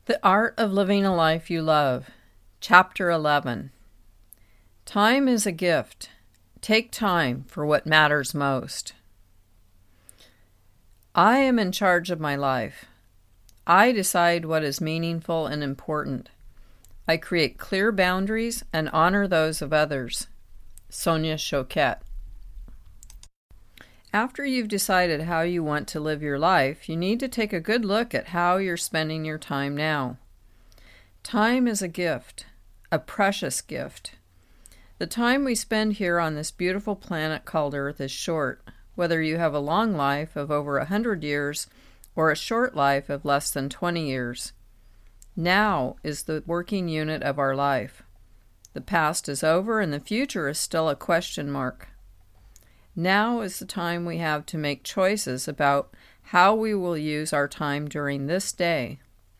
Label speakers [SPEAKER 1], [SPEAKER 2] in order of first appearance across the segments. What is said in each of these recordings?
[SPEAKER 1] The Art of Living a Life You Love, Chapter 11. Time is a gift. Take time for what matters most. I am in charge of my life. I decide what is meaningful and important. I create clear boundaries and honor those of others. Sonia Choquette. After you've decided how you want to live your life, you need to take a good look at how you're spending your time now. Time is a gift, a precious gift. The time we spend here on this beautiful planet called Earth is short, whether you have a long life of over 100 years or a short life of less than 20 years. Now is the working unit of our life. The past is over and the future is still a question mark. Now is the time we have to make choices about how we will use our time during this day.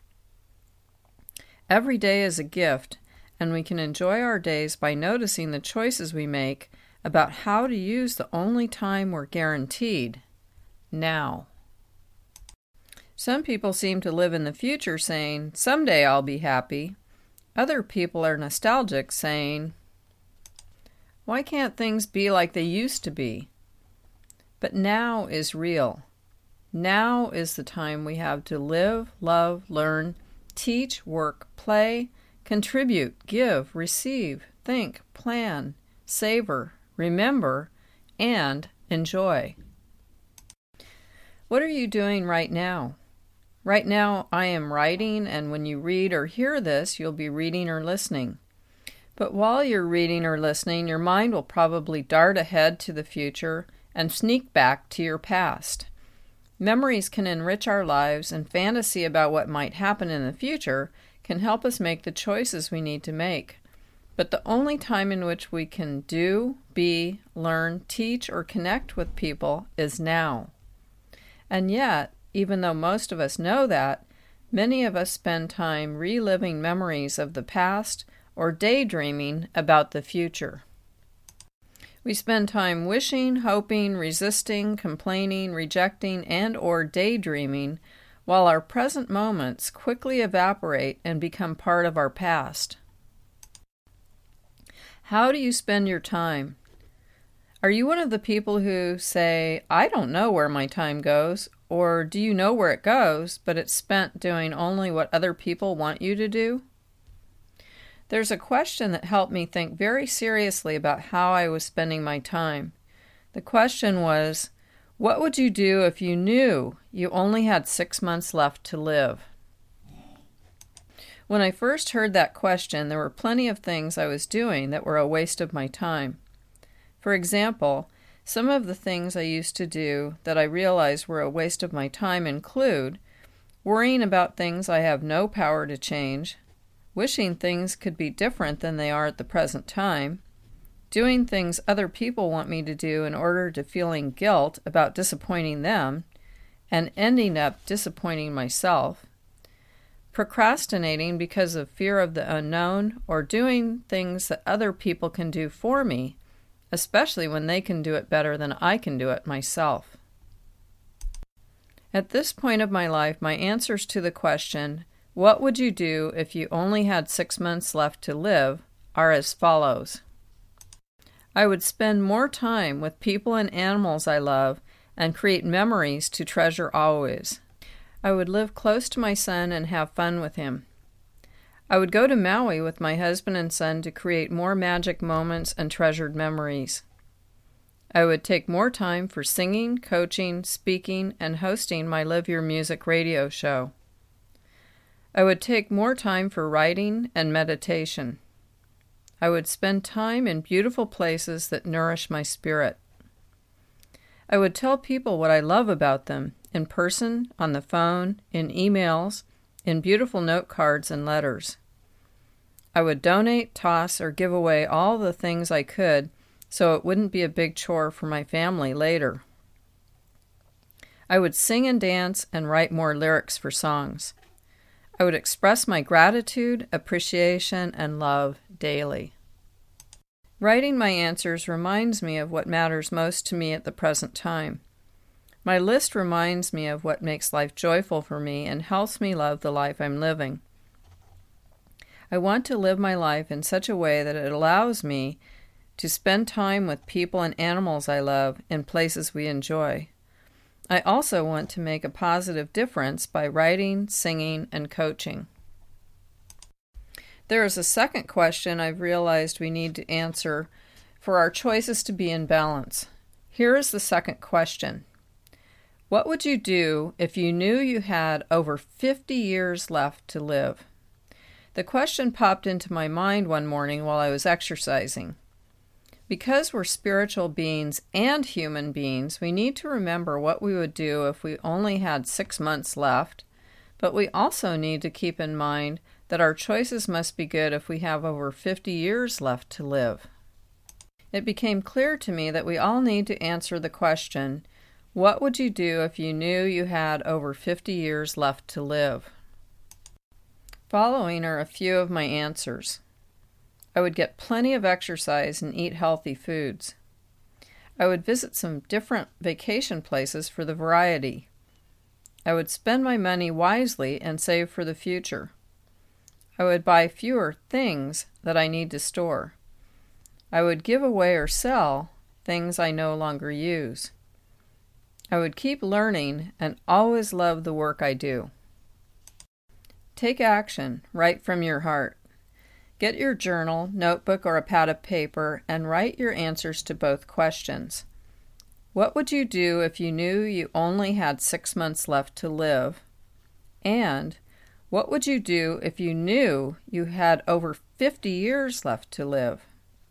[SPEAKER 1] Every day is a gift, and we can enjoy our days by noticing the choices we make about how to use the only time we're guaranteed, now. Some people seem to live in the future saying, "Someday I'll be happy." Other people are nostalgic saying, "Why can't things be like they used to be?" But now is real. Now is the time we have to live, love, learn, teach, work, play, contribute, give, receive, think, plan, savor, remember, and enjoy. What are you doing right now? Right now I am writing, and when you read or hear this, you'll be reading or listening. But while you're reading or listening, your mind will probably dart ahead to the future and sneak back to your past. Memories can enrich our lives, and fantasy about what might happen in the future can help us make the choices we need to make. But the only time in which we can do, be, learn, teach, or connect with people is now. And yet, even though most of us know that, many of us spend time reliving memories of the past or daydreaming about the future. We spend time wishing, hoping, resisting, complaining, rejecting, and or daydreaming, while our present moments quickly evaporate and become part of our past. How do you spend your time? Are you one of the people who say, "I don't know where my time goes," or do you know where it goes, but it's spent doing only what other people want you to do? There's a question that helped me think very seriously about how I was spending my time. The question was, what would you do if you knew you only had 6 months left to live? When I first heard that question, there were plenty of things I was doing that were a waste of my time. For example, some of the things I used to do that I realized were a waste of my time include worrying about things I have no power to change, wishing things could be different than they are at the present time, doing things other people want me to do in order to feeling guilt about disappointing them, and ending up disappointing myself, procrastinating because of fear of the unknown, or doing things that other people can do for me, especially when they can do it better than I can do it myself. At this point of my life, my answers to the question, "What would you do if you only had 6 months left to live?" are as follows. I would spend more time with people and animals I love and create memories to treasure always. I would live close to my son and have fun with him. I would go to Maui with my husband and son to create more magic moments and treasured memories. I would take more time for singing, coaching, speaking, and hosting my Live Your Music radio show. I would take more time for writing and meditation. I would spend time in beautiful places that nourish my spirit. I would tell people what I love about them, in person, on the phone, in emails, in beautiful note cards and letters. I would donate, toss, or give away all the things I could so it wouldn't be a big chore for my family later. I would sing and dance and write more lyrics for songs. I would express my gratitude, appreciation, and love daily. Writing my answers reminds me of what matters most to me at the present time. My list reminds me of what makes life joyful for me and helps me love the life I'm living. I want to live my life in such a way that it allows me to spend time with people and animals I love in places we enjoy. I also want to make a positive difference by writing, singing, and coaching. There is a second question I've realized we need to answer for our choices to be in balance. Here is the second question. What would you do if you knew you had over 50 years left to live? The question popped into my mind one morning while I was exercising. Because we're spiritual beings and human beings, we need to remember what we would do if we only had 6 months left, but we also need to keep in mind that our choices must be good if we have over 50 years left to live. It became clear to me that we all need to answer the question, what would you do if you knew you had over 50 years left to live? Following are a few of my answers. I would get plenty of exercise and eat healthy foods. I would visit some different vacation places for the variety. I would spend my money wisely and save for the future. I would buy fewer things that I need to store. I would give away or sell things I no longer use. I would keep learning and always love the work I do. Take action right from your heart. Get your journal, notebook, or a pad of paper and write your answers to both questions. What would you do if you knew you only had 6 months left to live? And what would you do if you knew you had over 50 years left to live?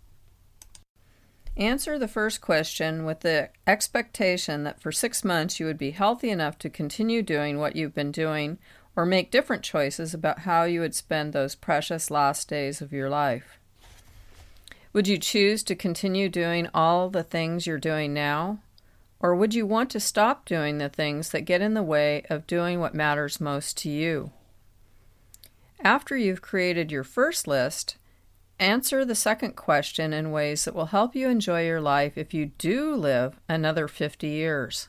[SPEAKER 1] Answer the first question with the expectation that for 6 months you would be healthy enough to continue doing what you've been doing or make different choices about how you would spend those precious last days of your life. Would you choose to continue doing all the things you're doing now? Or would you want to stop doing the things that get in the way of doing what matters most to you? After you've created your first list, answer the second question in ways that will help you enjoy your life if you do live another 50 years.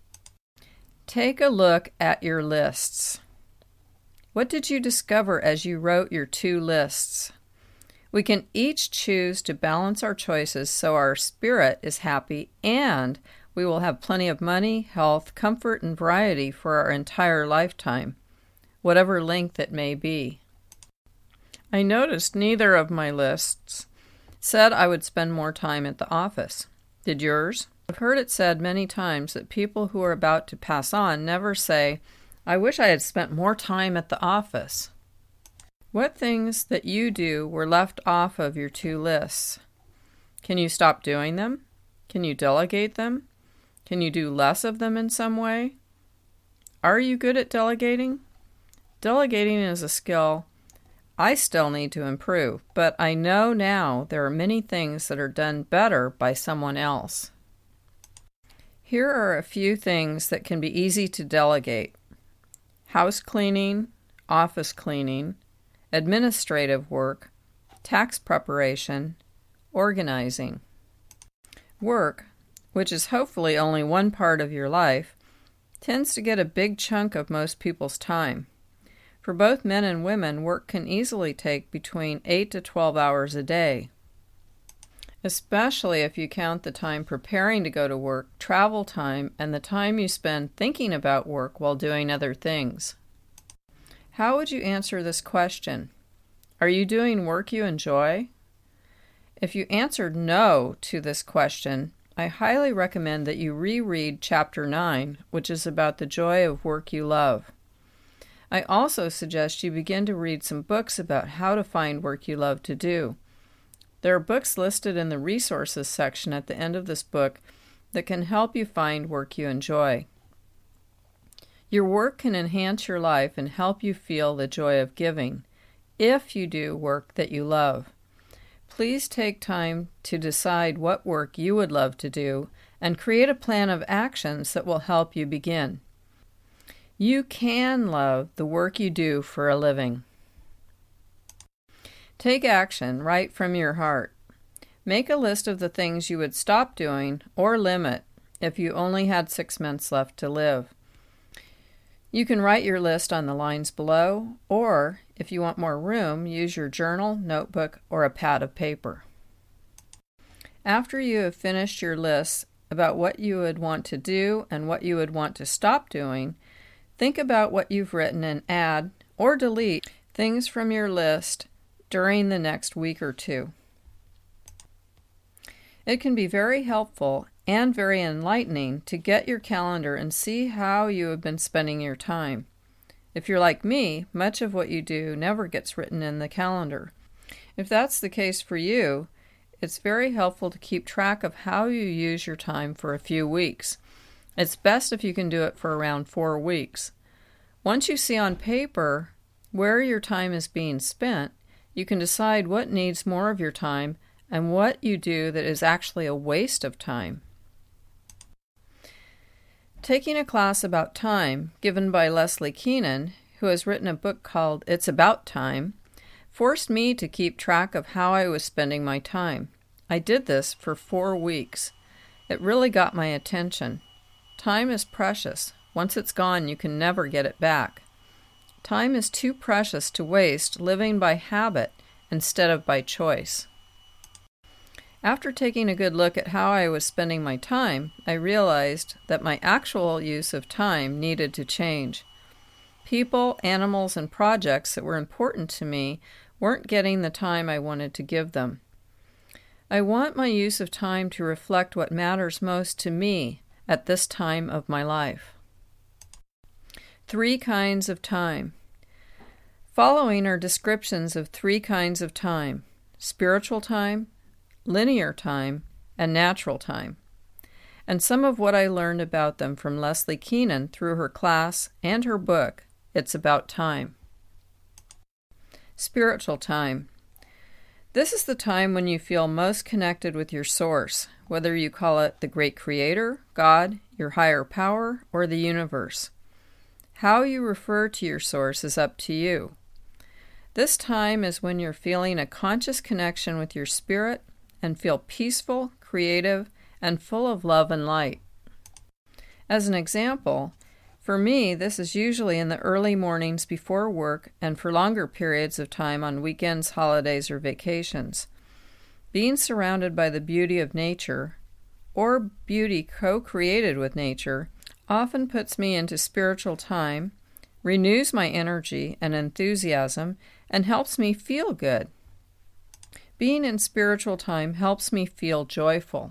[SPEAKER 1] Take a look at your lists. What did you discover as you wrote your 2 lists? We can each choose to balance our choices so our spirit is happy and we will have plenty of money, health, comfort, and variety for our entire lifetime, whatever length it may be. I noticed neither of my lists said I would spend more time at the office. Did yours? I've heard it said many times that people who are about to pass on never say, I wish I had spent more time at the office. What things that you do were left off of your 2 lists? Can you stop doing them? Can you delegate them? Can you do less of them in some way? Are you good at delegating? Delegating is a skill I still need to improve, but I know now there are many things that are done better by someone else. Here are a few things that can be easy to delegate. House cleaning, office cleaning, administrative work, tax preparation, organizing. Work, which is hopefully only one part of your life, tends to get a big chunk of most people's time. For both men and women, work can easily take between 8 to 12 hours a day, especially if you count the time preparing to go to work, travel time, and the time you spend thinking about work while doing other things. How would you answer this question? Are you doing work you enjoy? If you answered no to this question, I highly recommend that you reread Chapter 9, which is about the joy of work you love. I also suggest you begin to read some books about how to find work you love to do. There are books listed in the resources section at the end of this book that can help you find work you enjoy. Your work can enhance your life and help you feel the joy of giving if you do work that you love. Please take time to decide what work you would love to do and create a plan of actions that will help you begin. You can love the work you do for a living. Take action right from your heart. Make a list of the things you would stop doing or limit if you only had 6 months left to live. You can write your list on the lines below, or, if you want more room, use your journal, notebook, or a pad of paper. After you have finished your list about what you would want to do and what you would want to stop doing, think about what you've written and add or delete things from your list during the next week or two. It can be very helpful and very enlightening to get your calendar and see how you have been spending your time. If you're like me, much of what you do never gets written in the calendar. If that's the case for you, it's very helpful to keep track of how you use your time for a few weeks. It's best if you can do it for around 4 weeks. Once you see on paper where your time is being spent, you can decide what needs more of your time and what you do that is actually a waste of time. Taking a class about time, given by Leslie Keenan, who has written a book called It's About Time, forced me to keep track of how I was spending my time. I did this for 4 weeks. It really got my attention. Time is precious. Once it's gone, you can never get it back. Time is too precious to waste living by habit instead of by choice. After taking a good look at how I was spending my time, I realized that my actual use of time needed to change. People, animals, and projects that were important to me weren't getting the time I wanted to give them. I want my use of time to reflect what matters most to me at this time of my life. 3 kinds of time. Following are descriptions of 3 kinds of time: spiritual time, linear time, and natural time, and some of what I learned about them from Leslie Keenan through her class and her book, It's About Time. Spiritual time. This is the time when you feel most connected with your source, whether you call it the great creator, God, your higher power, or the universe. How you refer to your source is up to you. This time is when you're feeling a conscious connection with your spirit and feel peaceful, creative, and full of love and light. As an example, for me, this is usually in the early mornings before work and for longer periods of time on weekends, holidays, or vacations. Being surrounded by the beauty of nature, or beauty co-created with nature, often puts me into spiritual time, renews my energy and enthusiasm, and helps me feel good. Being in spiritual time helps me feel joyful.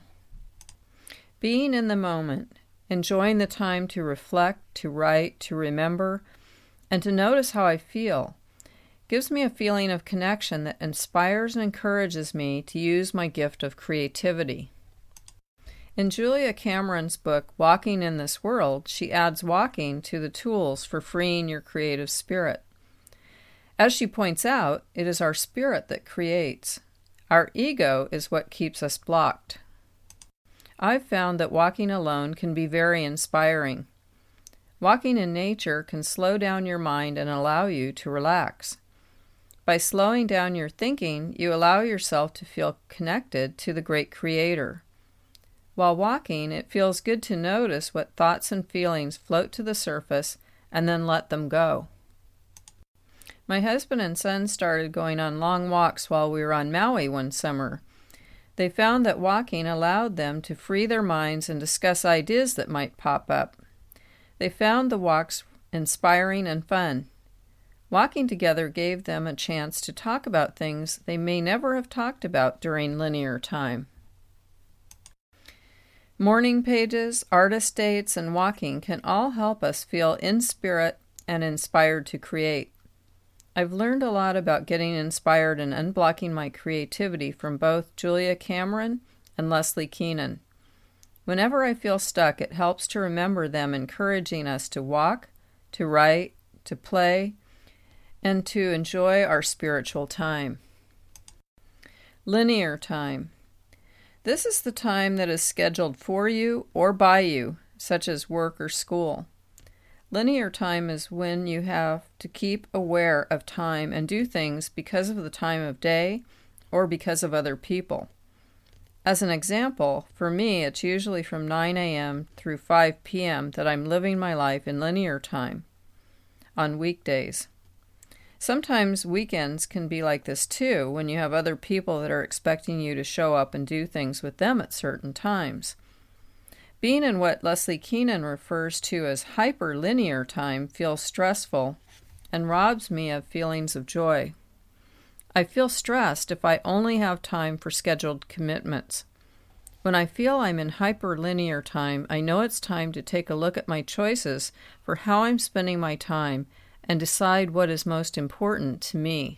[SPEAKER 1] Being in the moment, enjoying the time to reflect, to write, to remember, and to notice how I feel, gives me a feeling of connection that inspires and encourages me to use my gift of creativity. In Julia Cameron's book, Walking in This World, she adds walking to the tools for freeing your creative spirit. As she points out, it is our spirit that creates. Our ego is what keeps us blocked. I've found that walking alone can be very inspiring. Walking in nature can slow down your mind and allow you to relax. By slowing down your thinking, you allow yourself to feel connected to the great creator. While walking, it feels good to notice what thoughts and feelings float to the surface and then let them go. My husband and son started going on long walks while we were on Maui one summer. They found that walking allowed them to free their minds and discuss ideas that might pop up. They found the walks inspiring and fun. Walking together gave them a chance to talk about things they may never have talked about during linear time. Morning pages, artist dates, and walking can all help us feel in spirit and inspired to create. I've learned a lot about getting inspired and unblocking my creativity from both Julia Cameron and Leslie Keenan. Whenever I feel stuck, it helps to remember them encouraging us to walk, to write, to play, and to enjoy our spiritual time. Linear time. This is the time that is scheduled for you or by you, such as work or school. Linear time is when you have to keep aware of time and do things because of the time of day or because of other people. As an example, for me, it's usually from 9 a.m. through 5 p.m. that I'm living my life in linear time. on weekdays. Sometimes weekends can be like this too, when you have other people that are expecting you to show up and do things with them at certain times. Being in what Leslie Keenan refers to as hyperlinear time feels stressful and robs me of feelings of joy. I feel stressed if I only have time for scheduled commitments. When I feel I'm in hyperlinear time, I know it's time to take a look at my choices for how I'm spending my time and decide what is most important to me.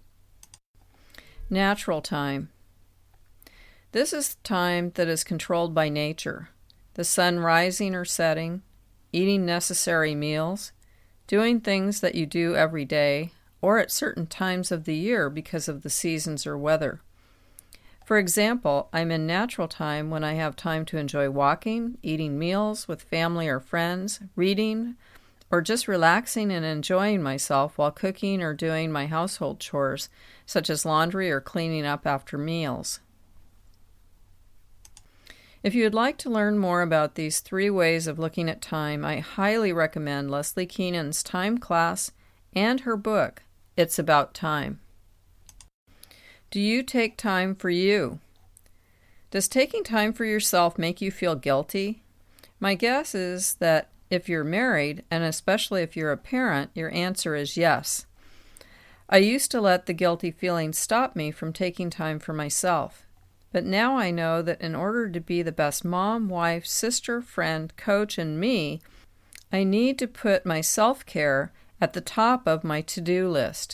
[SPEAKER 1] Natural time. This is time that is controlled by nature. The sun rising or setting, eating necessary meals, doing things that you do every day or at certain times of the year because of the seasons or weather. For example, I'm in natural time when I have time to enjoy walking, eating meals with family or friends, reading, or just relaxing and enjoying myself while cooking or doing my household chores, such as laundry or cleaning up after meals. If you would like to learn more about these 3 ways of looking at time, I highly recommend Leslie Keenan's time class and her book, It's About Time. Do you take time for you? Does taking time for yourself make you feel guilty? My guess is that if you're married, and especially if you're a parent, your answer is yes. I used to let the guilty feeling stop me from taking time for myself. But now I know that in order to be the best mom, wife, sister, friend, coach, and me, I need to put my self-care at the top of my to-do list.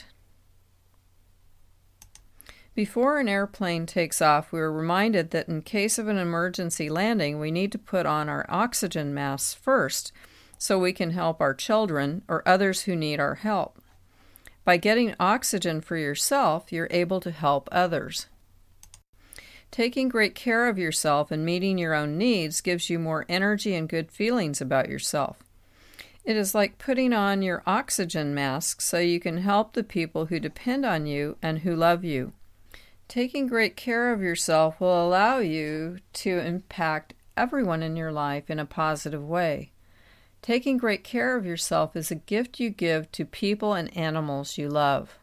[SPEAKER 1] Before an airplane takes off, we are reminded that in case of an emergency landing, we need to put on our oxygen masks first so we can help our children or others who need our help. By getting oxygen for yourself, you're able to help others. Taking great care of yourself and meeting your own needs gives you more energy and good feelings about yourself. It is like putting on your oxygen mask so you can help the people who depend on you and who love you. Taking great care of yourself will allow you to impact everyone in your life in a positive way. Taking great care of yourself is a gift you give to people and animals you love.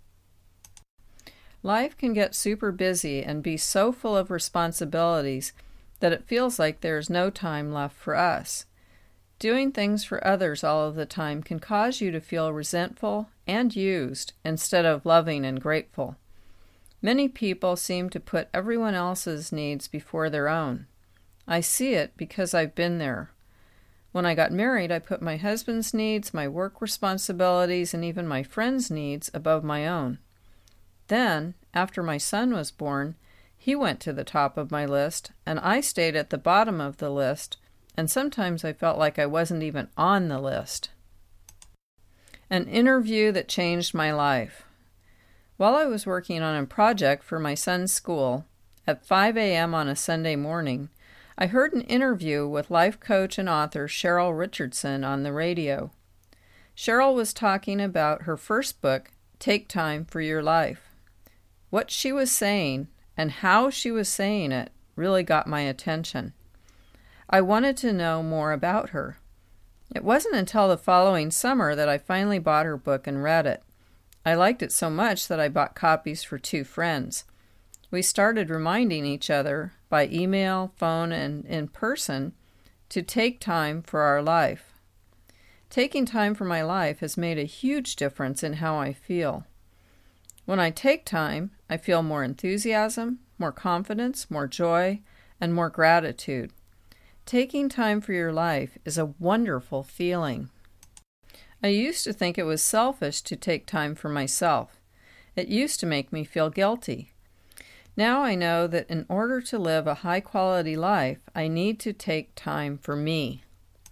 [SPEAKER 1] Life can get super busy and be so full of responsibilities that it feels like there is no time left for us. Doing things for others all of the time can cause you to feel resentful and used instead of loving and grateful. Many people seem to put everyone else's needs before their own. I see it because I've been there. When I got married, I put my husband's needs, my work responsibilities, and even my friends' needs above my own. Then, after my son was born, he went to the top of my list, and I stayed at the bottom of the list, and sometimes I felt like I wasn't even on the list. An interview that changed my life. While I was working on a project for my son's school, at 5 a.m. on a Sunday morning, I heard an interview with life coach and author Cheryl Richardson on the radio. Cheryl was talking about her first book, Take Time for Your Life. What she was saying and how she was saying it really got my attention. I wanted to know more about her. It wasn't until the following summer that I finally bought her book and read it. I liked it so much that I bought copies for 2 friends. We started reminding each other by email, phone, and in person to take time for our life. Taking time for my life has made a huge difference in how I feel. When I take time, I feel more enthusiasm, more confidence, more joy, and more gratitude. Taking time for your life is a wonderful feeling. I used to think it was selfish to take time for myself. It used to make me feel guilty. Now I know that in order to live a high-quality life, I need to take time for me.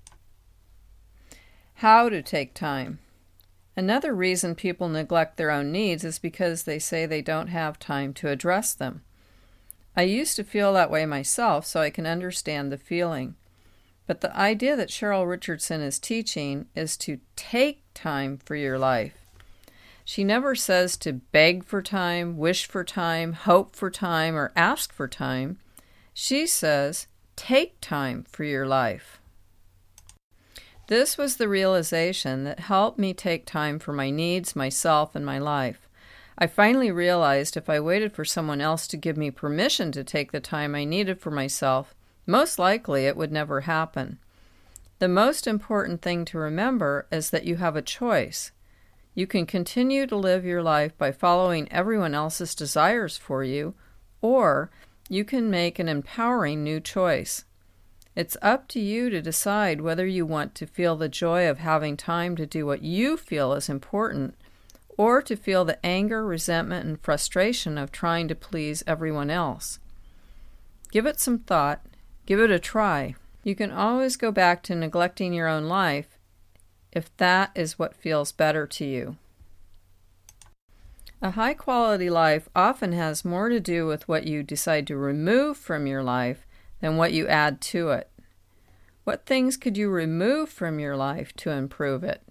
[SPEAKER 1] How to take time. Another reason people neglect their own needs is because they say they don't have time to address them. I used to feel that way myself, so I can understand the feeling. But the idea that Cheryl Richardson is teaching is to take time for your life. She never says to beg for time, wish for time, hope for time, or ask for time. She says, take time for your life. This was the realization that helped me take time for my needs, myself, and my life. I finally realized if I waited for someone else to give me permission to take the time I needed for myself, most likely it would never happen. The most important thing to remember is that you have a choice. You can continue to live your life by following everyone else's desires for you, or you can make an empowering new choice. It's up to you to decide whether you want to feel the joy of having time to do what you feel is important, or to feel the anger, resentment, and frustration of trying to please everyone else. Give it some thought. Give it a try. You can always go back to neglecting your own life if that is what feels better to you. A high-quality life often has more to do with what you decide to remove from your life than what you add to it. What things could you remove from your life to improve it?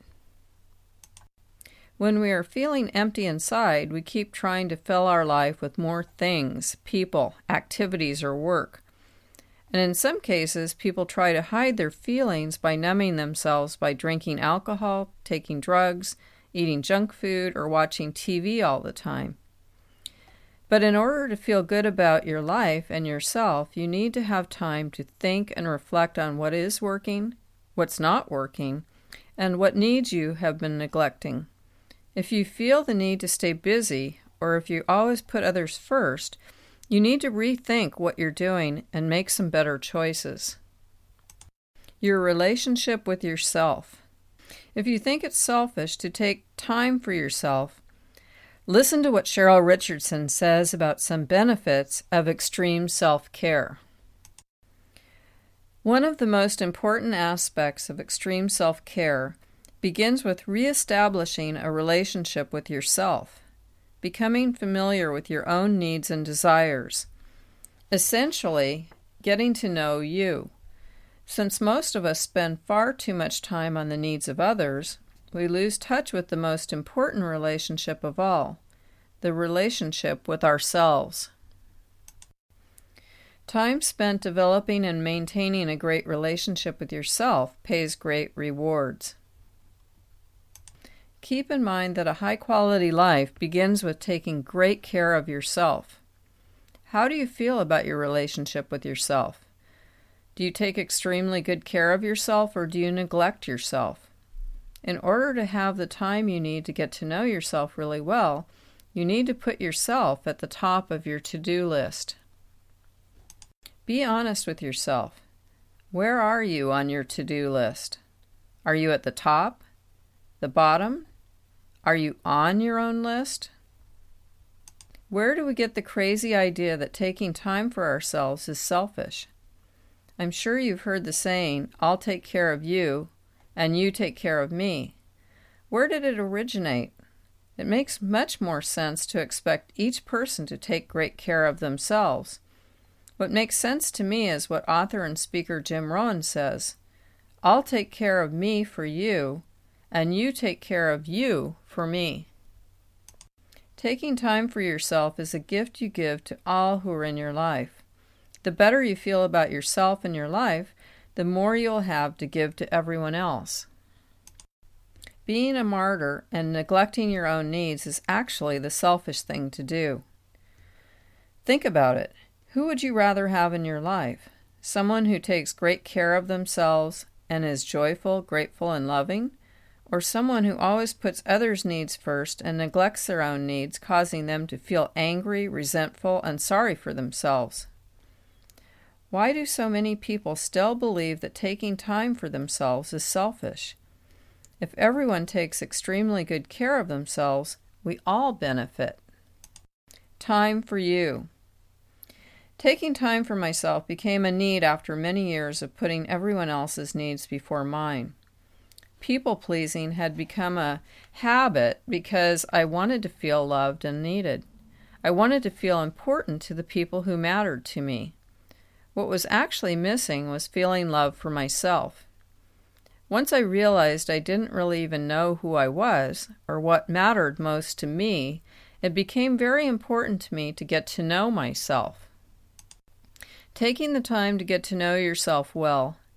[SPEAKER 1] When we are feeling empty inside, we keep trying to fill our life with more things, people, activities, or work. And in some cases, people try to hide their feelings by numbing themselves by drinking alcohol, taking drugs, eating junk food, or watching TV all the time. But in order to feel good about your life and yourself, you need to have time to think and reflect on what is working, what's not working, and what needs you have been neglecting. If you feel the need to stay busy, or if you always put others first, you need to rethink what you're doing and make some better choices. Your relationship with yourself. If you think it's selfish to take time for yourself, listen to what Cheryl Richardson says about some benefits of extreme self-care. One of the most important aspects of extreme self-care begins with reestablishing a relationship with yourself, becoming familiar with your own needs and desires, essentially getting to know you. Since most of us spend far too much time on the needs of others, we lose touch with the most important relationship of all, the relationship with ourselves. Time spent developing and maintaining a great relationship with yourself pays great rewards. Keep in mind that a high-quality life begins with taking great care of yourself. How do you feel about your relationship with yourself? Do you take extremely good care of yourself, or do you neglect yourself? In order to have the time you need to get to know yourself really well, you need to put yourself at the top of your to-do list. Be honest with yourself. Where are you on your to-do list? Are you at the top? The bottom? Are you on your own list? Where do we get the crazy idea that taking time for ourselves is selfish? I'm sure you've heard the saying, "I'll take care of you, and you take care of me." Where did it originate? It makes much more sense to expect each person to take great care of themselves. What makes sense to me is what author and speaker Jim Rohn says, "I'll take care of me for you, and you take care of you for me." Taking time for yourself is a gift you give to all who are in your life. The better you feel about yourself and your life, the more you'll have to give to everyone else. Being a martyr and neglecting your own needs is actually the selfish thing to do. Think about it. Who would you rather have in your life? Someone who takes great care of themselves and is joyful, grateful, and loving? Or someone who always puts others' needs first and neglects their own needs, causing them to feel angry, resentful, and sorry for themselves? Why do so many people still believe that taking time for themselves is selfish? If everyone takes extremely good care of themselves, we all benefit. Time for you. Taking time for myself became a need after many years of putting everyone else's needs before mine. People-pleasing had become a habit because I wanted to feel loved and needed. I wanted to feel important to the people who mattered to me. What was actually missing was feeling love for myself. Once I realized I didn't really even know who I was or what mattered most to me, it became very important to me to get to know myself. Taking the time to get to know yourself well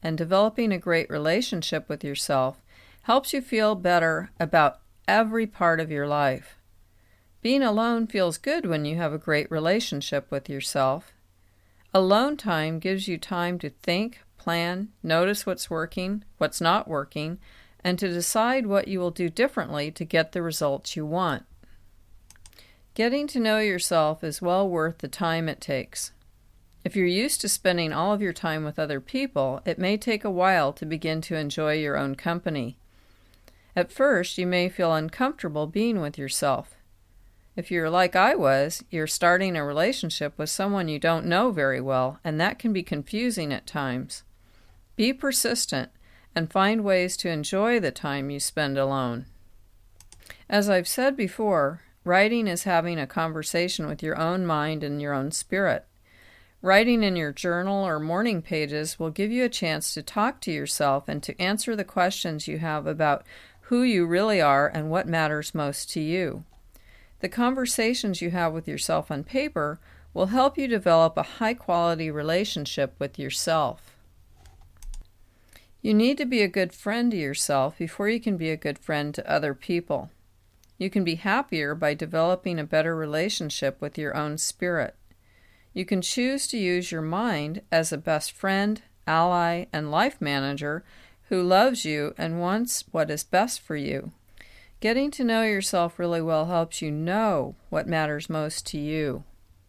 [SPEAKER 1] and developing a great relationship with yourself helps you feel better about every part of your life. Being alone feels good when you have a great relationship with yourself. Alone time gives you time to think, plan, notice what's working, what's not working, and to decide what you will do differently to get the results you want. Getting to know yourself is well worth the time it takes. If you're used to spending all of your time with other people, it may take a while to begin to enjoy your own company. At first, you may feel uncomfortable being with yourself. If you're like I was, you're starting a relationship with someone you don't know very well, and that can be confusing at times. Be persistent and find ways to enjoy the time you spend alone. As I've said before, writing is having a conversation with your own mind and your own spirit. Writing in your journal or morning pages will give you a chance to talk to yourself and to answer the questions you have about who you really are and what matters most to you. The conversations you have with yourself on paper will help you develop a high-quality relationship with yourself. You need to be a good friend to yourself before you can be a good friend to other people. You can be happier by developing a better relationship with your own spirit. You can choose to use your mind as a best friend, ally, and life manager who loves you and wants what is best for you. Getting to know yourself really well helps you know what matters most to you.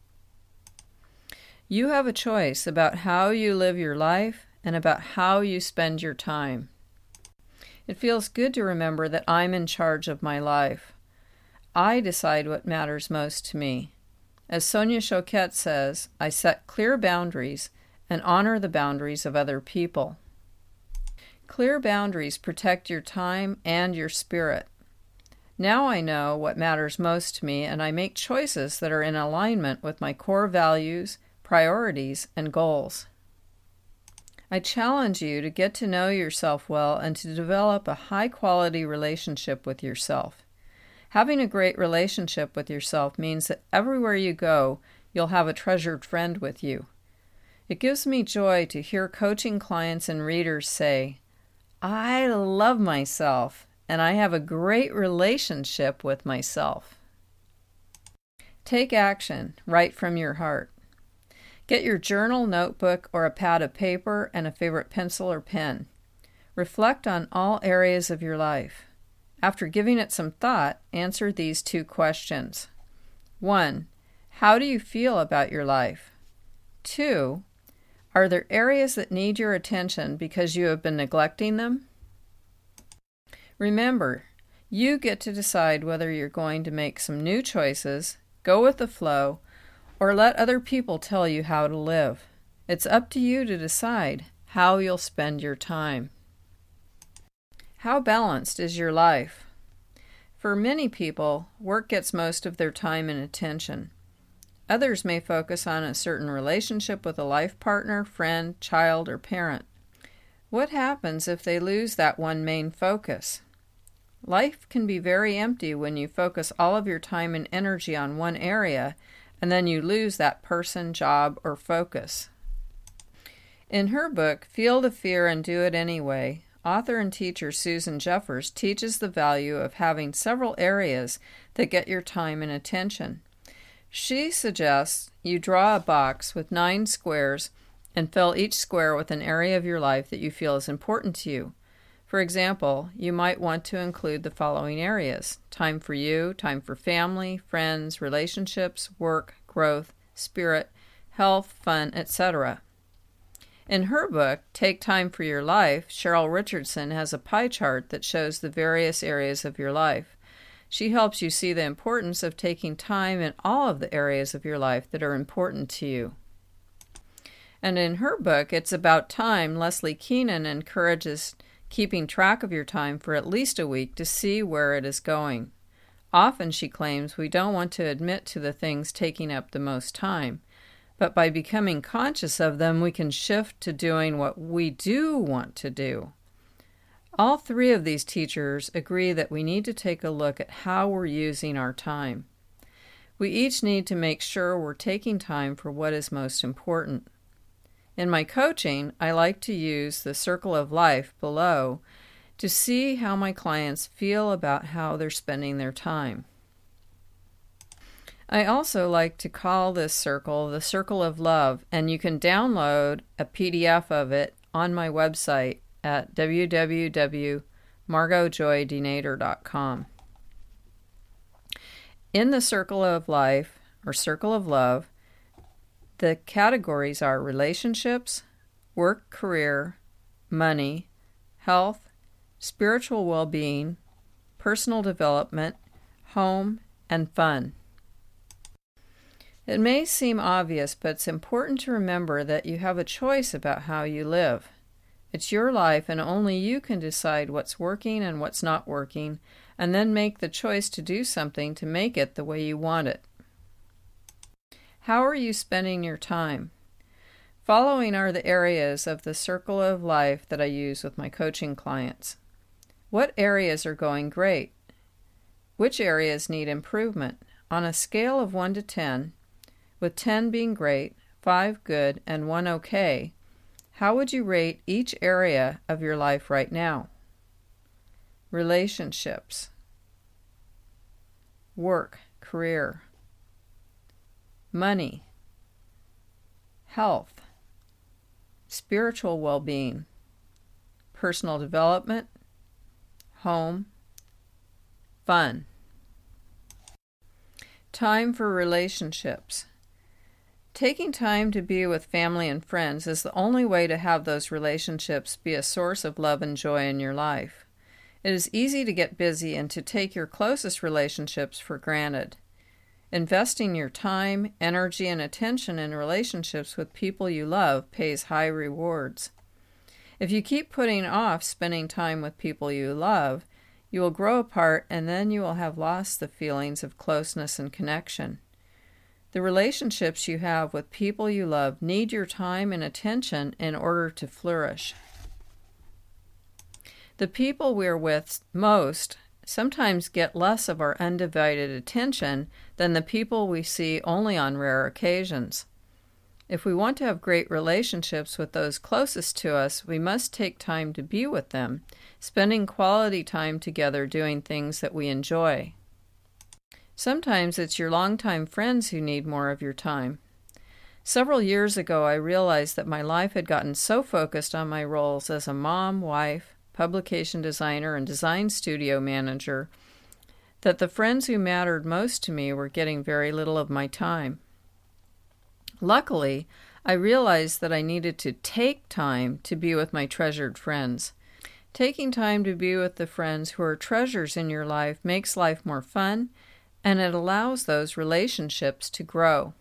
[SPEAKER 1] You have a choice about how you live your life and about how you spend your time. It feels good to remember that I'm in charge of my life. I decide what matters most to me. As Sonia Choquette says, I set clear boundaries and honor the boundaries of other people. Clear boundaries protect your time and your spirit. Now I know what matters most to me, and I make choices that are in alignment with my core values, priorities, and goals. I challenge you to get to know yourself well and to develop a high-quality relationship with yourself. Having a great relationship with yourself means that everywhere you go, you'll have a treasured friend with you. It gives me joy to hear coaching clients and readers say, "I love myself, and I have a great relationship with myself." Take action right from your heart. Get your journal, notebook, or a pad of paper and a favorite pencil or pen. Reflect on all areas of your life. After giving it some thought, answer these 2 questions. 1. How do you feel about your life? 2. Are there areas that need your attention because you have been neglecting them? Remember, you get to decide whether you're going to make some new choices, go with the flow, or let other people tell you how to live. It's up to you to decide how you'll spend your time. How balanced is your life? For many people, work gets most of their time and attention. Others may focus on a certain relationship with a life partner, friend, child, or parent. What happens if they lose that one main focus? Life can be very empty when you focus all of your time and energy on one area, and then you lose that person, job, or focus. In her book, Feel the Fear and Do It Anyway, author and teacher Susan Jeffers teaches the value of having several areas that get your time and attention. She suggests you draw a box with 9 squares and fill each square with an area of your life that you feel is important to you. For example, you might want to include the following areas: time for you, time for family, friends, relationships, work, growth, spirit, health, fun, etc. In her book, Take Time for Your Life, Cheryl Richardson has a pie chart that shows the various areas of your life. She helps you see the importance of taking time in all of the areas of your life that are important to you. And in her book, It's About Time, Leslie Keenan encourages keeping track of your time for at least a week to see where it is going. Often, she claims, we don't want to admit to the things taking up the most time, but by becoming conscious of them, we can shift to doing what we do want to do. All 3 of these teachers agree that we need to take a look at how we're using our time. We each need to make sure we're taking time for what is most important. In my coaching, I like to use the circle of life below to see how my clients feel about how they're spending their time. I also like to call this circle the Circle of Love, and you can download a PDF of it on my website at www.margotjoydenader.com. In the Circle of Life, or Circle of Love, the categories are relationships, work, career, money, health, spiritual well-being, personal development, home, and fun. It may seem obvious, but it's important to remember that you have a choice about how you live. It's your life, and only you can decide what's working and what's not working, and then make the choice to do something to make it the way you want it. How are you spending your time? Following are the areas of the circle of life that I use with my coaching clients. What areas are going great? Which areas need improvement? On a scale of 1 to 10, with 10 being great, 5 good, and 1 okay, how would you rate each area of your life right now? Relationships, work, career, money, health, spiritual well-being, personal development, home, fun. Time for relationships. Taking time to be with family and friends is the only way to have those relationships be a source of love and joy in your life. It is easy to get busy and to take your closest relationships for granted. Investing your time, energy, and attention in relationships with people you love pays high rewards. If you keep putting off spending time with people you love, you will grow apart, and then you will have lost the feelings of closeness and connection. The relationships you have with people you love need your time and attention in order to flourish. The people we're with most sometimes get less of our undivided attention than the people we see only on rare occasions. If we want to have great relationships with those closest to us, we must take time to be with them, spending quality time together doing things that we enjoy. Sometimes it's your longtime friends who need more of your time. Several years ago, I realized that my life had gotten so focused on my roles as a mom, wife, publication designer, and design studio manager that the friends who mattered most to me were getting very little of my time. Luckily, I realized that I needed to take time to be with my treasured friends. Taking time to be with the friends who are treasures in your life makes life more fun, and it allows those relationships to grow.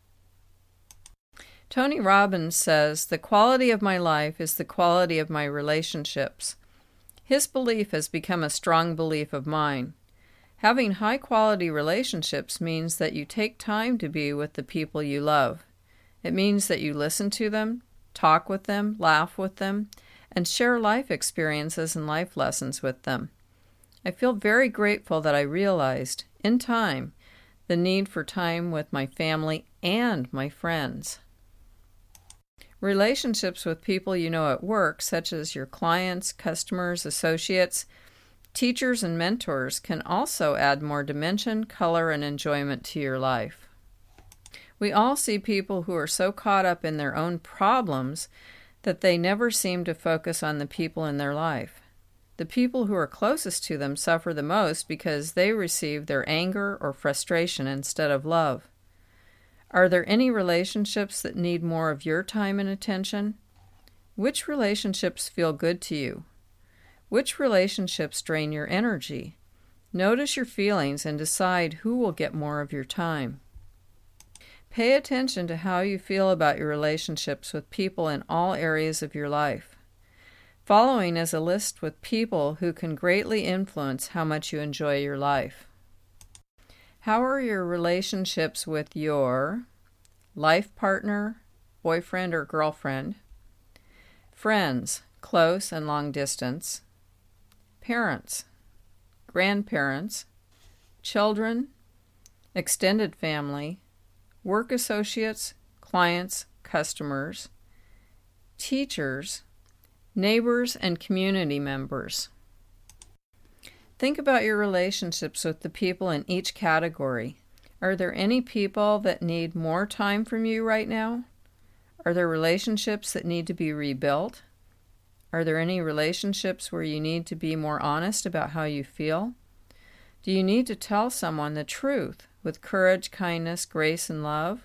[SPEAKER 1] Tony Robbins says, "The quality of my life is the quality of my relationships." His belief has become a strong belief of mine. Having high-quality relationships means that you take time to be with the people you love. It means that you listen to them, talk with them, laugh with them, and share life experiences and life lessons with them. I feel very grateful that I realized, in time, the need for time with my family and my friends. Relationships with people you know at work, such as your clients, customers, associates, teachers, and mentors, can also add more dimension, color, and enjoyment to your life. We all see people who are so caught up in their own problems that they never seem to focus on the people in their life. The people who are closest to them suffer the most because they receive their anger or frustration instead of love. Are there any relationships that need more of your time and attention? Which relationships feel good to you? Which relationships drain your energy? Notice your feelings and decide who will get more of your time. Pay attention to how you feel about your relationships with people in all areas of your life. Following is a list with people who can greatly influence how much you enjoy your life. How are your relationships with your life partner, boyfriend or girlfriend, friends, close and long distance, parents, grandparents, children, extended family, work associates, clients, customers, teachers, neighbors, and community members. Think about your relationships with the people in each category. Are there any people that need more time from you right now? Are there relationships that need to be rebuilt? Are there any relationships where you need to be more honest about how you feel? Do you need to tell someone the truth with courage, kindness, grace, and love?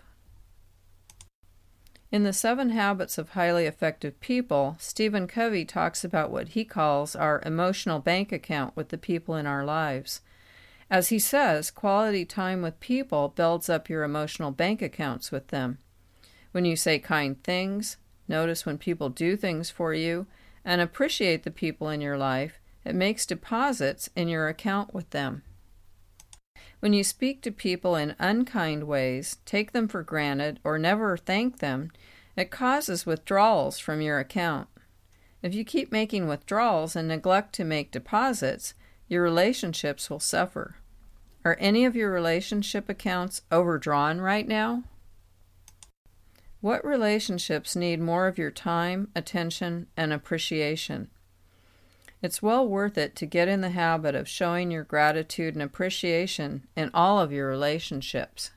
[SPEAKER 1] In The 7 Habits of Highly Effective People, Stephen Covey talks about what he calls our emotional bank account with the people in our lives. As he says, quality time with people builds up your emotional bank accounts with them. When you say kind things, notice when people do things for you, and appreciate the people in your life, it makes deposits in your account with them. When you speak to people in unkind ways, take them for granted, or never thank them, it causes withdrawals from your account. If you keep making withdrawals and neglect to make deposits, your relationships will suffer. Are any of your relationship accounts overdrawn right now? What relationships need more of your time, attention, and appreciation? It's well worth it to get in the habit of showing your gratitude and appreciation in all of your relationships.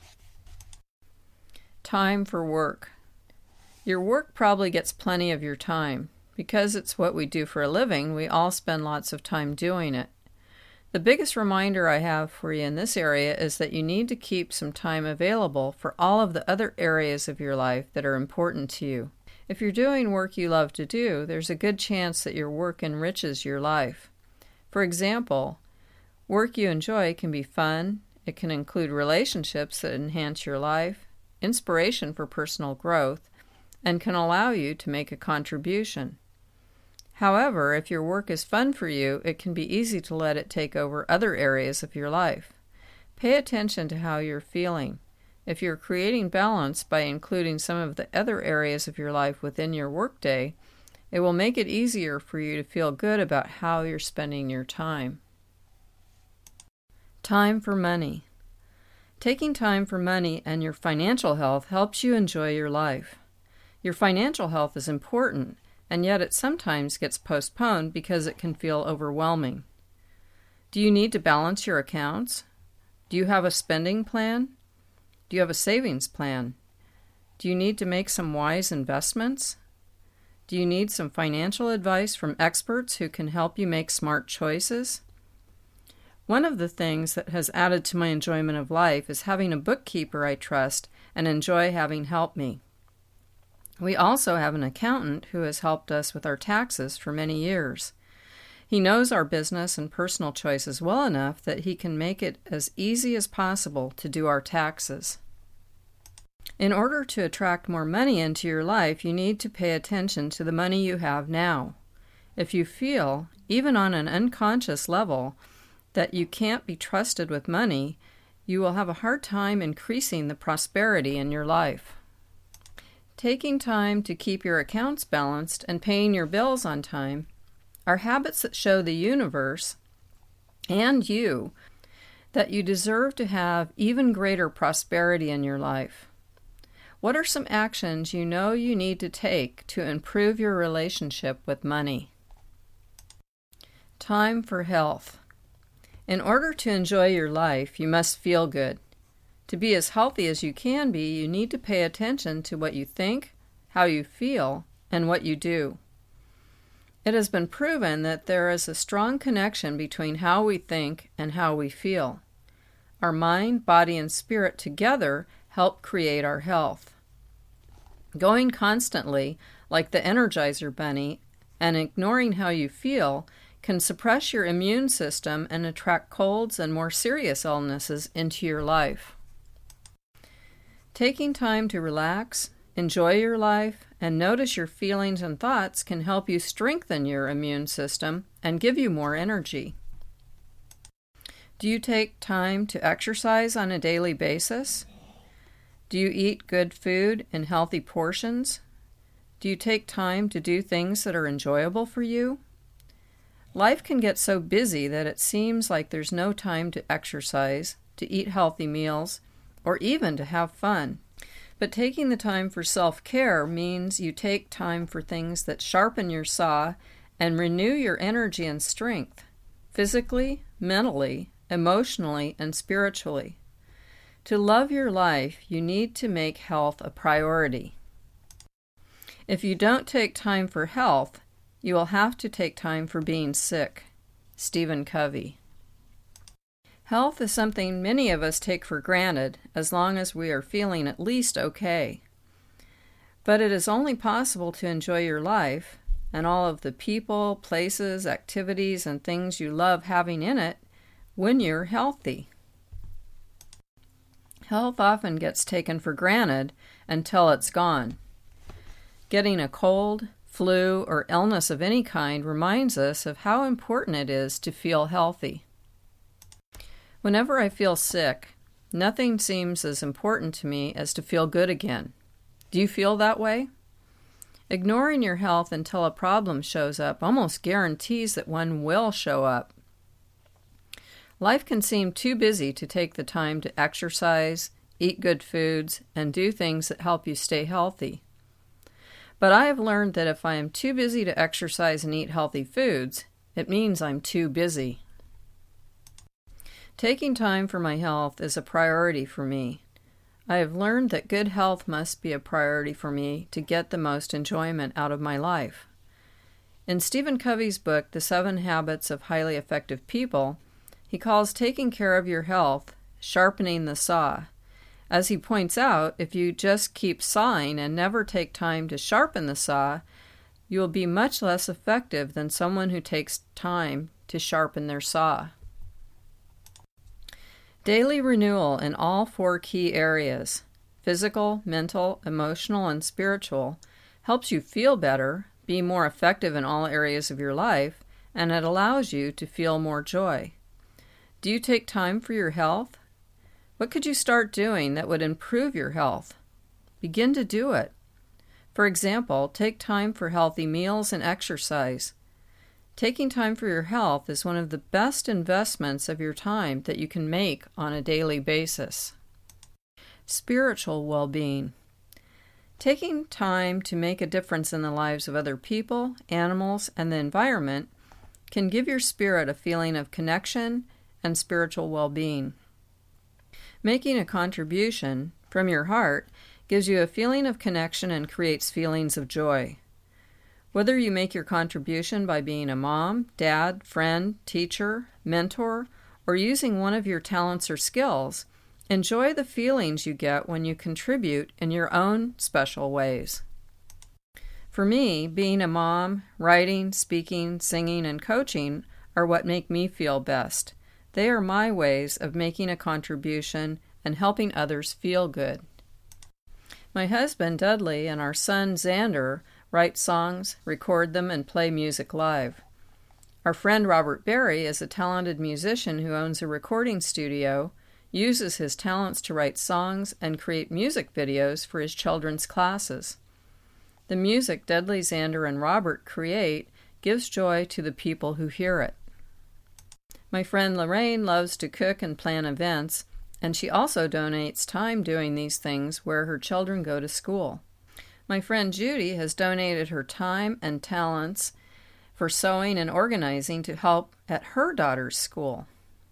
[SPEAKER 1] Time for work. Your work probably gets plenty of your time. Because it's what we do for a living, we all spend lots of time doing it. The biggest reminder I have for you in this area is that you need to keep some time available for all of the other areas of your life that are important to you. If you're doing work you love to do, there's a good chance that your work enriches your life. For example, work you enjoy can be fun, it can include relationships that enhance your life, inspiration for personal growth, and can allow you to make a contribution. However, if your work is fun for you, it can be easy to let it take over other areas of your life. Pay attention to how you're feeling. If you're creating balance by including some of the other areas of your life within your workday, it will make it easier for you to feel good about how you're spending your time. Time for money. Taking time for money and your financial health helps you enjoy your life. Your financial health is important, and yet it sometimes gets postponed because it can feel overwhelming. Do you need to balance your accounts? Do you have a spending plan? Do you have a savings plan? Do you need to make some wise investments? Do you need some financial advice from experts who can help you make smart choices? One of the things that has added to my enjoyment of life is having a bookkeeper I trust and enjoy having help me. We also have an accountant who has helped us with our taxes for many years. He knows our business and personal choices well enough that he can make it as easy as possible to do our taxes. In order to attract more money into your life, you need to pay attention to the money you have now. If you feel, even on an unconscious level, that you can't be trusted with money, you will have a hard time increasing the prosperity in your life. Taking time to keep your accounts balanced and paying your bills on time are habits that show the universe and you that you deserve to have even greater prosperity in your life. What are some actions you know you need to take to improve your relationship with money? Time for health. In order to enjoy your life, you must feel good. To be as healthy as you can be, you need to pay attention to what you think, how you feel, and what you do. It has been proven that there is a strong connection between how we think and how we feel. Our mind, body, and spirit together help create our health. Going constantly, like the Energizer Bunny, and ignoring how you feel can suppress your immune system and attract colds and more serious illnesses into your life. Taking time to relax, enjoy your life, and notice your feelings and thoughts can help you strengthen your immune system and give you more energy. Do you take time to exercise on a daily basis? Do you eat good food in healthy portions? Do you take time to do things that are enjoyable for you? Life can get so busy that it seems like there's no time to exercise, to eat healthy meals, or even to have fun. But taking the time for self-care means you take time for things that sharpen your saw and renew your energy and strength, physically, mentally, emotionally, and spiritually. To love your life, you need to make health a priority. If you don't take time for health, you will have to take time for being sick. Stephen Covey. Health is something many of us take for granted as long as we are feeling at least okay. But it is only possible to enjoy your life and all of the people, places, activities, and things you love having in it when you're healthy. Health often gets taken for granted until it's gone. Getting a cold, flu, or illness of any kind reminds us of how important it is to feel healthy. Whenever I feel sick, nothing seems as important to me as to feel good again. Do you feel that way? Ignoring your health until a problem shows up almost guarantees that one will show up. Life can seem too busy to take the time to exercise, eat good foods, and do things that help you stay healthy. But I have learned that if I am too busy to exercise and eat healthy foods, it means I'm too busy. Taking time for my health is a priority for me. I have learned that good health must be a priority for me to get the most enjoyment out of my life. In Stephen Covey's book, The 7 Habits of Highly Effective People, he calls taking care of your health sharpening the saw. As he points out, if you just keep sawing and never take time to sharpen the saw, you will be much less effective than someone who takes time to sharpen their saw. Daily renewal in all 4 key areas, physical, mental, emotional, and spiritual, helps you feel better, be more effective in all areas of your life, and it allows you to feel more joy. Do you take time for your health? What could you start doing that would improve your health? Begin to do it. For example, take time for healthy meals and exercise. Taking time for your health is one of the best investments of your time that you can make on a daily basis. Spiritual well-being. Taking time to make a difference in the lives of other people, animals, and the environment can give your spirit a feeling of connection and spiritual well-being. Making a contribution from your heart gives you a feeling of connection and creates feelings of joy. Whether you make your contribution by being a mom, dad, friend, teacher, mentor, or using one of your talents or skills, enjoy the feelings you get when you contribute in your own special ways. For me, being a mom, writing, speaking, singing, and coaching are what make me feel best. They are my ways of making a contribution and helping others feel good. My husband, Dudley, and our son, Xander, write songs, record them, and play music live. Our friend Robert Berry is a talented musician who owns a recording studio, uses his talents to write songs and create music videos for his children's classes. The music Dudley, Xander, and Robert create gives joy to the people who hear it. My friend Lorraine loves to cook and plan events, and she also donates time doing these things where her children go to school. My friend Judy has donated her time and talents for sewing and organizing to help at her daughter's school.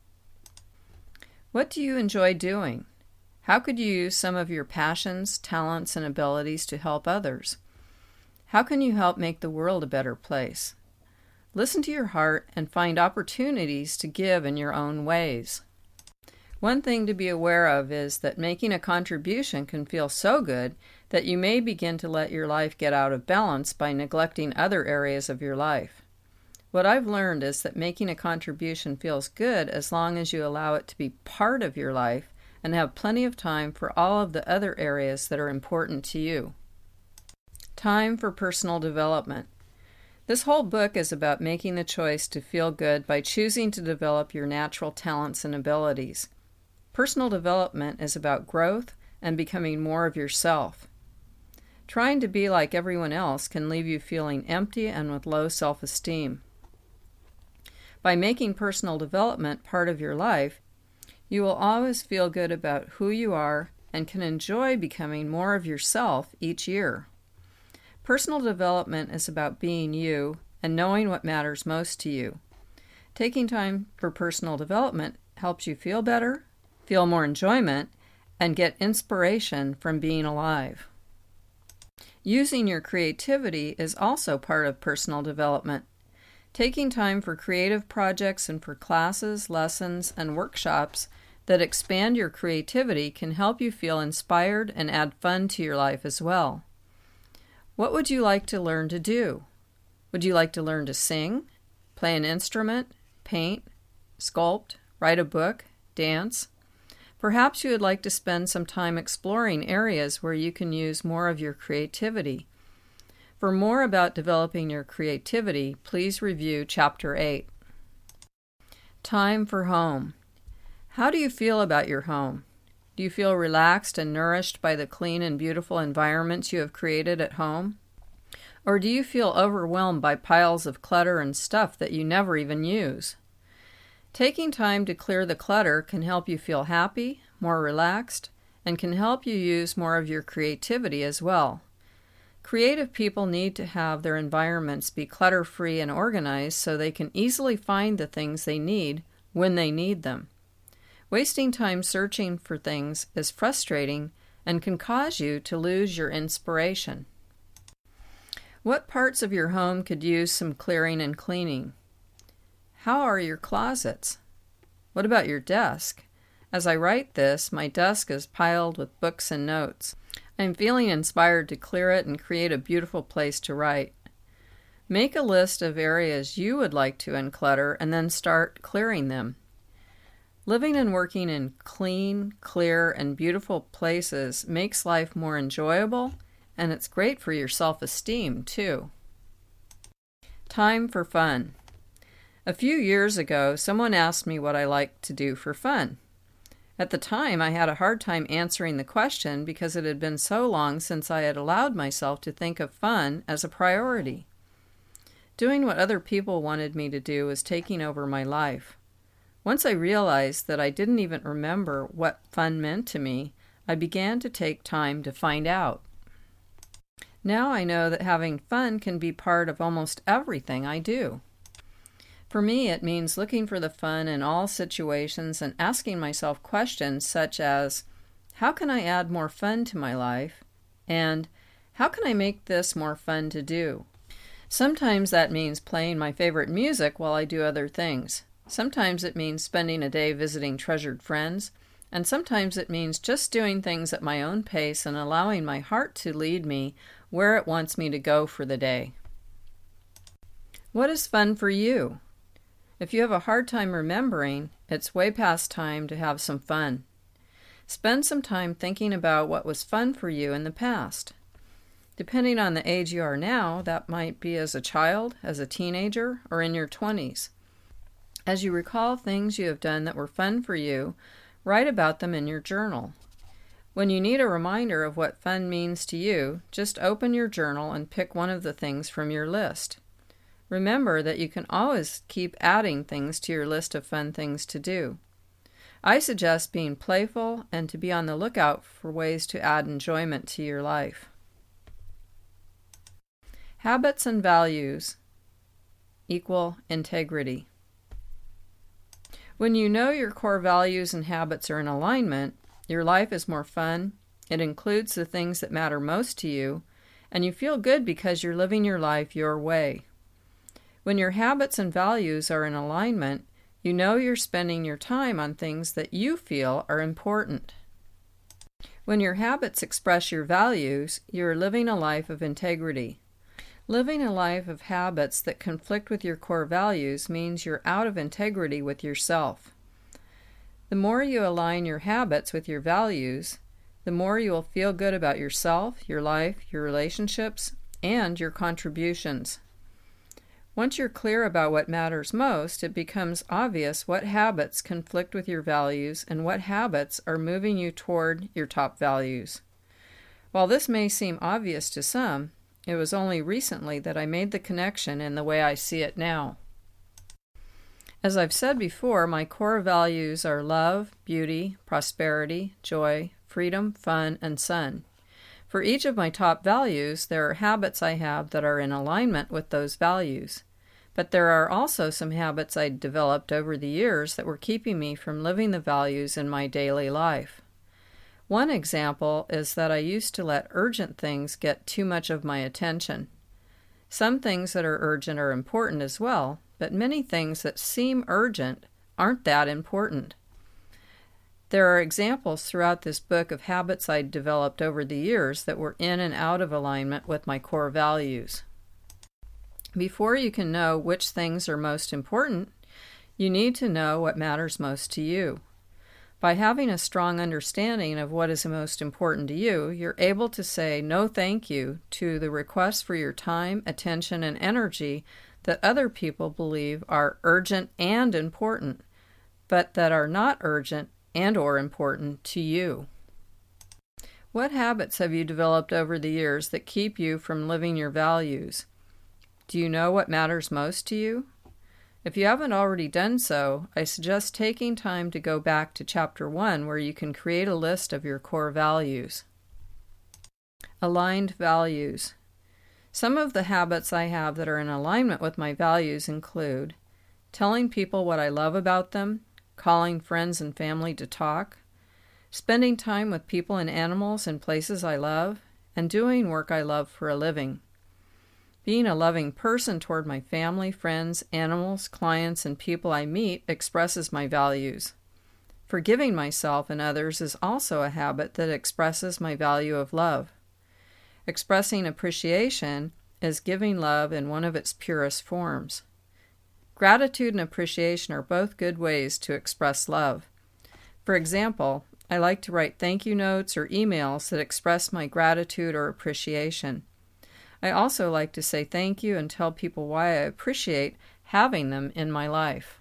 [SPEAKER 1] What do you enjoy doing? How could you use some of your passions, talents, and abilities to help others? How can you help make the world a better place? Listen to your heart and find opportunities to give in your own ways. One thing to be aware of is that making a contribution can feel so good that you may begin to let your life get out of balance by neglecting other areas of your life. What I've learned is that making a contribution feels good as long as you allow it to be part of your life and have plenty of time for all of the other areas that are important to you. Time for personal development. This whole book is about making the choice to feel good by choosing to develop your natural talents and abilities. Personal development is about growth and becoming more of yourself. Trying to be like everyone else can leave you feeling empty and with low self-esteem. By making personal development part of your life, you will always feel good about who you are and can enjoy becoming more of yourself each year. Personal development is about being you and knowing what matters most to you. Taking time for personal development helps you feel better, feel more enjoyment, and get inspiration from being alive. Using your creativity is also part of personal development. Taking time for creative projects and for classes, lessons, and workshops that expand your creativity can help you feel inspired and add fun to your life as well. What would you like to learn to do? Would you like to learn to sing, play an instrument, paint, sculpt, write a book, dance? Perhaps you would like to spend some time exploring areas where you can use more of your creativity. For more about developing your creativity, please review Chapter 8. Time for home. How do you feel about your home? Do you feel relaxed and nourished by the clean and beautiful environments you have created at home? Or do you feel overwhelmed by piles of clutter and stuff that you never even use? Taking time to clear the clutter can help you feel happy, more relaxed, and can help you use more of your creativity as well. Creative people need to have their environments be clutter-free and organized so they can easily find the things they need when they need them. Wasting time searching for things is frustrating and can cause you to lose your inspiration. What parts of your home could use some clearing and cleaning? How are your closets? What about your desk? As I write this, my desk is piled with books and notes. I am feeling inspired to clear it and create a beautiful place to write. Make a list of areas you would like to unclutter and then start clearing them. Living and working in clean, clear, and beautiful places makes life more enjoyable, and it's great for your self-esteem, too. Time for fun. A few years ago, someone asked me what I liked to do for fun. At the time, I had a hard time answering the question because it had been so long since I had allowed myself to think of fun as a priority. Doing what other people wanted me to do was taking over my life. Once I realized that I didn't even remember what fun meant to me, I began to take time to find out. Now I know that having fun can be part of almost everything I do. For me, it means looking for the fun in all situations and asking myself questions such as, how can I add more fun to my life? And how can I make this more fun to do? Sometimes that means playing my favorite music while I do other things. Sometimes it means spending a day visiting treasured friends, and sometimes it means just doing things at my own pace and allowing my heart to lead me where it wants me to go for the day. What is fun for you? If you have a hard time remembering, it's way past time to have some fun. Spend some time thinking about what was fun for you in the past. Depending on the age you are now, that might be as a child, as a teenager, or in your 20s. As you recall things you have done that were fun for you, write about them in your journal. When you need a reminder of what fun means to you, just open your journal and pick one of the things from your list. Remember that you can always keep adding things to your list of fun things to do. I suggest being playful and to be on the lookout for ways to add enjoyment to your life. Habits and values equal integrity. When you know your core values and habits are in alignment, your life is more fun, it includes the things that matter most to you, and you feel good because you're living your life your way. When your habits and values are in alignment, you know you're spending your time on things that you feel are important. When your habits express your values, you're living a life of integrity. Living a life of habits that conflict with your core values means you're out of integrity with yourself. The more you align your habits with your values, the more you will feel good about yourself, your life, your relationships, and your contributions. Once you're clear about what matters most, it becomes obvious what habits conflict with your values and what habits are moving you toward your top values. While this may seem obvious to some, it was only recently that I made the connection in the way I see it now. As I've said before, my core values are love, beauty, prosperity, joy, freedom, fun, and sun. For each of my top values, there are habits I have that are in alignment with those values. But there are also some habits I developed over the years that were keeping me from living the values in my daily life. One example is that I used to let urgent things get too much of my attention. Some things that are urgent are important as well, but many things that seem urgent aren't that important. There are examples throughout this book of habits I developed over the years that were in and out of alignment with my core values. Before you can know which things are most important, you need to know what matters most to you. By having a strong understanding of what is most important to you, you're able to say no thank you to the requests for your time, attention, and energy that other people believe are urgent and important, but that are not urgent and or important to you. What habits have you developed over the years that keep you from living your values? Do you know what matters most to you? If you haven't already done so, I suggest taking time to go back to Chapter 1 where you can create a list of your core values. Aligned values. Some of the habits I have that are in alignment with my values include telling people what I love about them, calling friends and family to talk, spending time with people and animals in places I love, and doing work I love for a living. Being a loving person toward my family, friends, animals, clients, and people I meet expresses my values. Forgiving myself and others is also a habit that expresses my value of love. Expressing appreciation is giving love in one of its purest forms. Gratitude and appreciation are both good ways to express love. For example, I like to write thank you notes or emails that express my gratitude or appreciation. I also like to say thank you and tell people why I appreciate having them in my life.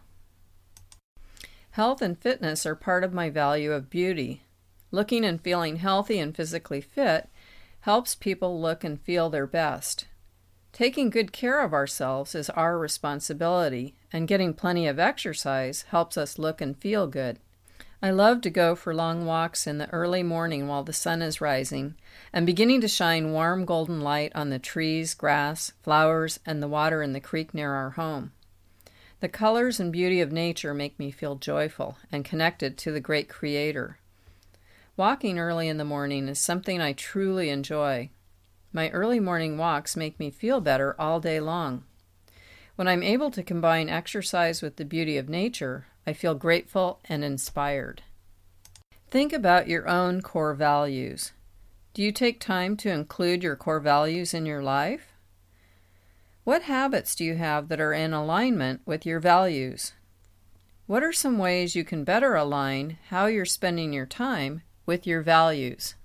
[SPEAKER 1] Health and fitness are part of my value of beauty. Looking and feeling healthy and physically fit helps people look and feel their best. Taking good care of ourselves is our responsibility, and getting plenty of exercise helps us look and feel good. I love to go for long walks in the early morning while the sun is rising and beginning to shine warm golden light on the trees, grass, flowers, and the water in the creek near our home. The colors and beauty of nature make me feel joyful and connected to the great Creator. Walking early in the morning is something I truly enjoy. My early morning walks make me feel better all day long. When I'm able to combine exercise with the beauty of nature, I feel grateful and inspired. Think about your own core values. Do you take time to include your core values in your life? What habits do you have that are in alignment with your values? What are some ways you can better align how you're spending your time with your values?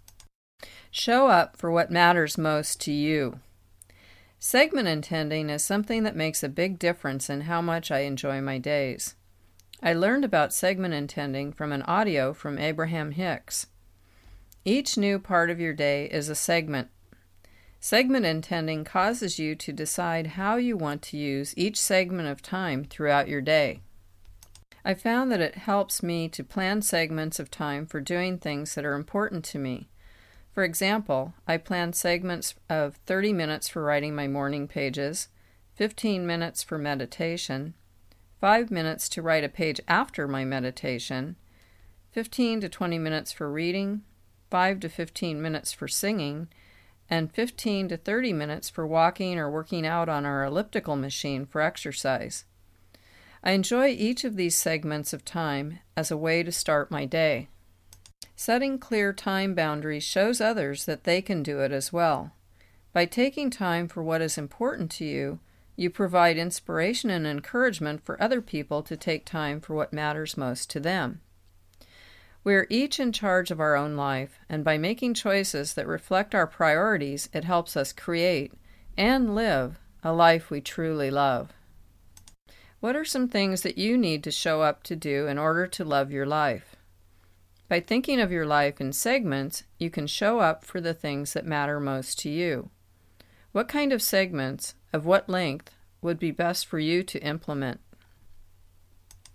[SPEAKER 1] Show up for what matters most to you. Segment intending is something that makes a big difference in how much I enjoy my days. I learned about segment intending from an audio from Abraham Hicks. Each new part of your day is a segment. Segment intending causes you to decide how you want to use each segment of time throughout your day. I found that it helps me to plan segments of time for doing things that are important to me. For example, I plan segments of 30 minutes for writing my morning pages, 15 minutes for meditation, 5 minutes to write a page after my meditation, 15 to 20 minutes for reading, 5 to 15 minutes for singing, and 15 to 30 minutes for walking or working out on our elliptical machine for exercise. I enjoy each of these segments of time as a way to start my day. Setting clear time boundaries shows others that they can do it as well. By taking time for what is important to you, you provide inspiration and encouragement for other people to take time for what matters most to them. We are each in charge of our own life, and by making choices that reflect our priorities, it helps us create and live a life we truly love. What are some things that you need to show up to do in order to love your life? By thinking of your life in segments, you can show up for the things that matter most to you. What kind of segments, of what length, would be best for you to implement?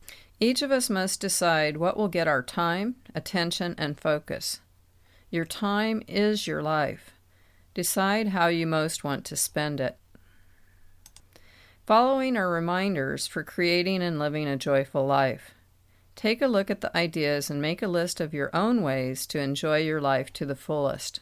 [SPEAKER 1] Each of us must decide what will get our time, attention, and focus. Your time is your life. Decide how you most want to spend it. Following are reminders for creating and living a joyful life. Take a look at the ideas and make a list of your own ways to enjoy your life to the fullest.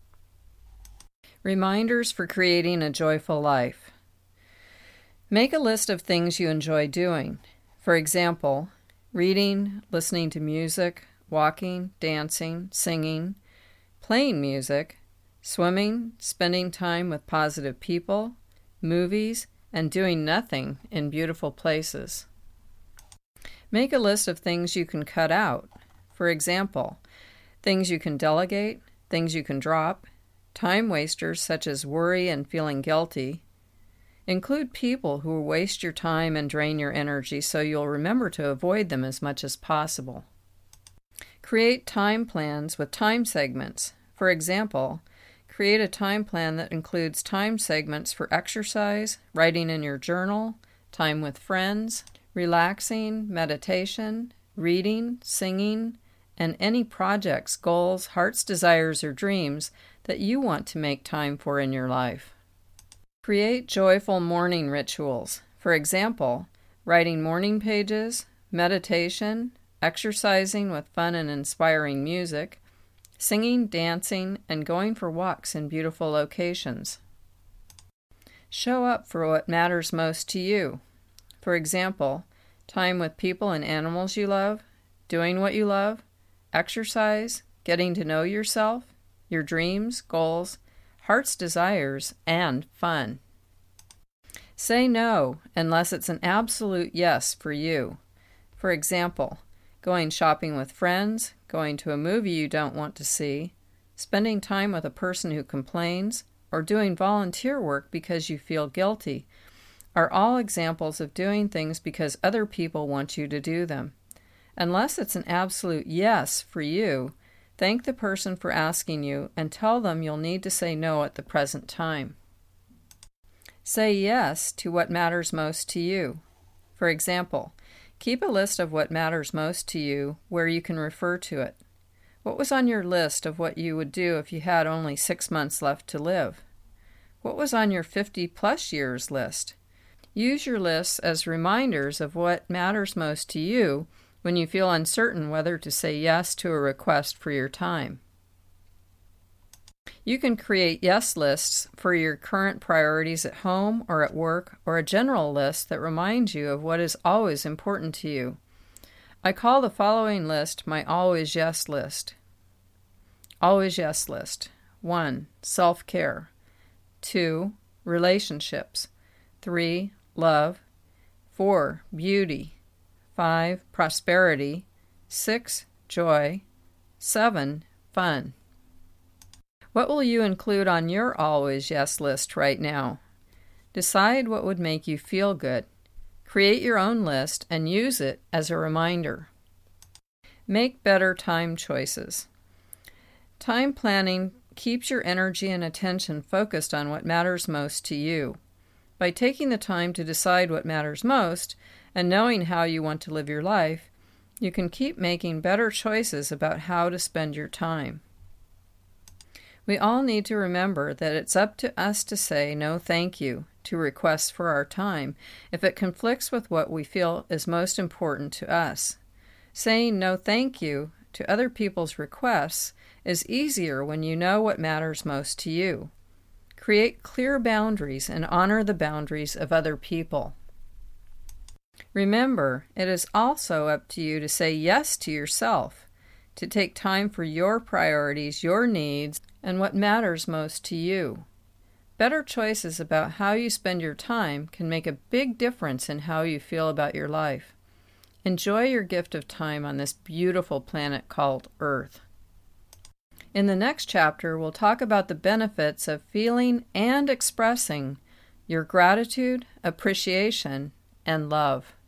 [SPEAKER 1] Reminders for creating a joyful life. Make a list of things you enjoy doing. For example, reading, listening to music, walking, dancing, singing, playing music, swimming, spending time with positive people, movies, and doing nothing in beautiful places. Make a list of things you can cut out. For example, things you can delegate, things you can drop, time wasters such as worry and feeling guilty. Include people who waste your time and drain your energy so you'll remember to avoid them as much as possible. Create time plans with time segments. For example, create a time plan that includes time segments for exercise, writing in your journal, time with friends, relaxing, meditation, reading, singing, and any projects, goals, heart's desires, or dreams that you want to make time for in your life. Create joyful morning rituals. For example, writing morning pages, meditation, exercising with fun and inspiring music, singing, dancing, and going for walks in beautiful locations. Show up for what matters most to you. For example, time with people and animals you love, doing what you love, exercise, getting to know yourself, your dreams, goals, heart's desires, and fun. Say no unless it's an absolute yes for you. For example, going shopping with friends, going to a movie you don't want to see, spending time with a person who complains, or doing volunteer work because you feel guilty are all examples of doing things because other people want you to do them. Unless it's an absolute yes for you, thank the person for asking you and tell them you'll need to say no at the present time. Say yes to what matters most to you. For example, keep a list of what matters most to you where you can refer to it. What was on your list of what you would do if you had only 6 months left to live? What was on your 50-plus years list? Use your lists as reminders of what matters most to you when you feel uncertain whether to say yes to a request for your time. You can create yes lists for your current priorities at home or at work, or a general list that reminds you of what is always important to you. I call the following list my always yes list. Always yes list. 1. Self-care. 2. Relationships. 3. Love. 4. Beauty. 5. Prosperity. 6. Joy. 7. Fun. What will you include on your always yes list right now? Decide what would make you feel good. Create your own list and use it as a reminder. Make better time choices. Time planning keeps your energy and attention focused on what matters most to you. By taking the time to decide what matters most and knowing how you want to live your life, you can keep making better choices about how to spend your time. We all need to remember that it's up to us to say no thank you to requests for our time if it conflicts with what we feel is most important to us. Saying no thank you to other people's requests is easier when you know what matters most to you. Create clear boundaries and honor the boundaries of other people. Remember, it is also up to you to say yes to yourself, to take time for your priorities, your needs, and what matters most to you. Better choices about how you spend your time can make a big difference in how you feel about your life. Enjoy your gift of time on this beautiful planet called Earth. In the next chapter, we'll talk about the benefits of feeling and expressing your gratitude, appreciation, and love.